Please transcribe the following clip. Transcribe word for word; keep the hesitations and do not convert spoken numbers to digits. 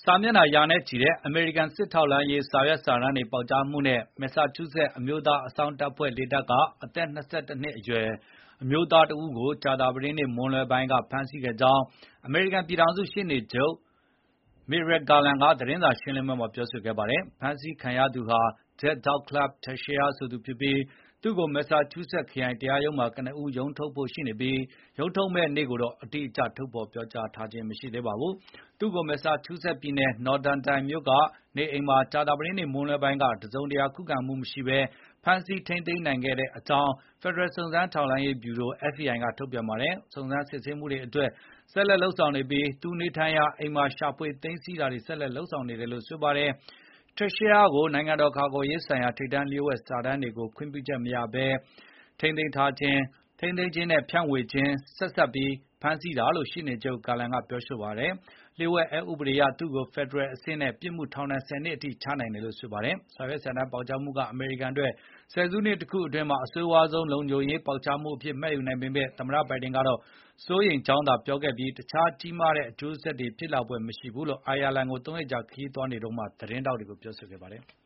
စာမျက်နှာရာနဲ့ချီတဲ့အမေရိကန်စစ်ထောက်လှမ်းရေးစာရွက်စာတမ်းတွေပေါက်ကြားမှုနဲ့မက်ဆာချူးဆက်အမျိုးသားအစောင့်တပ်ဖွဲ့လေတပ်ကအသက်၂၁ နှစ်အရွယ်အမျိုးသားတဦးကိုကြာသပတေးနေ့မွန်းလွဲပိုင်းကဖမ်းဆီးခဲ့ကြောင်းအမေရိကန်ပြည်ထောင်စုရှေ့နေချုပ် Merrick Garland ကသတင်းစာရှင်းလင်းပွဲမှာပြောဆိုခဲ့ပါတယ်။ ဖမ်းဆီးခံရသူဟာ Dettauklap Teixeira ဆိုသူဖြစ်ပြီးသူ့ကိုမက်ဆာချူးဆက်ခရိုင်တရားရုံးမှာကနဦးရုံးထုတ်ဖို့ရှိနေပြီးရုံးထုတ်မယ့်နေ့ကိုတော့အတိအကျထုတ်ဖေါ်ပြောကြားထားခြင်းမရှိသေးပါဘူး။ သူ့ကိုမက်ဆာချူးဆက်ပြည်နယ် Nordanton မြို့ကနေအိမ်မှာကြာသပတေးနေ့မွန်းလွဲပိုင်းကတစုံတရာခုခံမှုမရှိဘဲဖမ်းဆီးထိန်းသိမ်းနိုင်ခဲ့ကြောင်း ဖက်ဒရယ်စုံစမ်းထောက်လှမ်းရေးဗျူရို F B I ကထုတ်ပြန်ပါတယ်။ စုံစမ်းစစ်ဆေးမှုတွေအတွက်ဆက်လက်လုပ်ဆောင်နေပြီးသူနေထိုင်ရာအိမ်မှာရှာဖွေသိမ်းဆည်းတာတွေဆက်လက်လုပ်ဆောင်နေတယ်လို့ဆိုပါတယ်။ Teixeira ကိုနိုင်ငံတော်ကာကွယ်ရေးဆိုင်ရာထိပ်တန်းလျှို့ဝှက်စာတမ်းတွေကိုခွင့်ပြုချက်မရဘဲထိန်းသိမ်းထားခြင်း၊ ထိန်းသိမ်းခြင်းနဲ့ဖြန့်ဝေခြင်းဆက်စပ်ဖမ်းဆီးတာလို့ရှေ့နေချုပ် Garland ကပြောဆိုပါတယ်။ လျှို့ဝှက်အက်ဥပဒေအရသူ့ကိုဖက်ဒရယ်အဆင့်နဲ့ပြစ်မှုထောင်ဒဏ် ဆယ်နှစ်အထိချနိုင်တယ်လို့ဆိုပါတယ်။ စာရွက်စာတမ်းပေါက်ကြားမှုကအမေရိကန်အတွက်ဆယ်စုနှစ်တခုအတွင်းအဆိုးဝါးဆုံးလုံခြုံရေးပေါက်ကြားမှုအဖြစ်မှတ်ယူနိုင်ပေမယ့်သမ္မတဘိုင်ဒင်ကတော့စိုးရိမ်ကြောင်းသာပြောခဲ့ပြီးတခြားကြီးမားတဲ့အကျိုးဆက်တွေဖြစ်လာဖွယ်မရှိဘူးလို့အိုင်ယာလန်ကိုသုံးရက်ကြာခရီးသွားနေတုန်းသတင်းထောက်တွေကိုပြောဆိုခဲ့ပါတယ်။